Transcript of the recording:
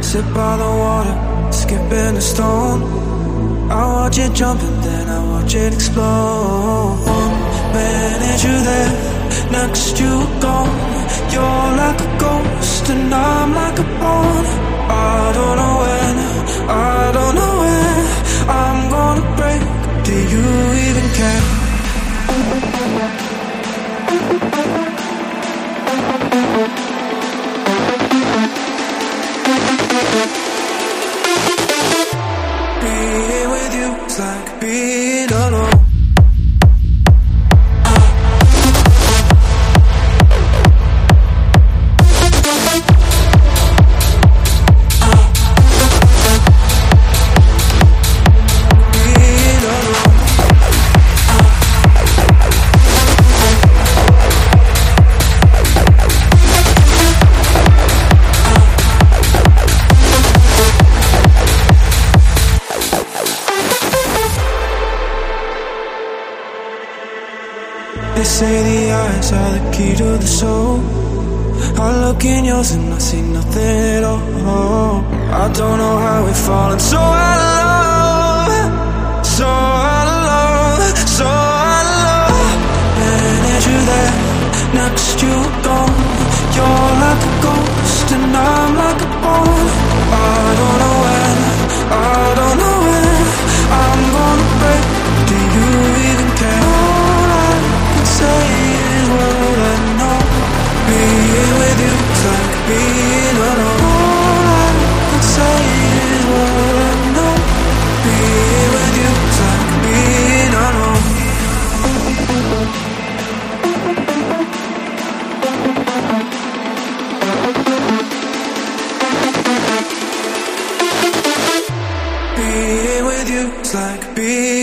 Sit by the water, skipping a stone. I watch it jump and then I watch it explode. One minute you're there, next you gone. You're like a ghost and I'm like a pawn. I don't know when, I don't know when I'm gonna break. Do you even care? Being with you is like being alone. They say the eyes are the key to the soul. I look in yours and I see nothing at all. I don't know how we've fallen so out of love, so out of love, so out of love. And you're there, next you're gone. You're like a ghost and I'm like a pawn. I don't know when, I don't know when I'm gonna break. Do you even care? Say is what I know. Being with you is like being alone. All I can say is what I know. Being with you is like being alone. Being with you is like being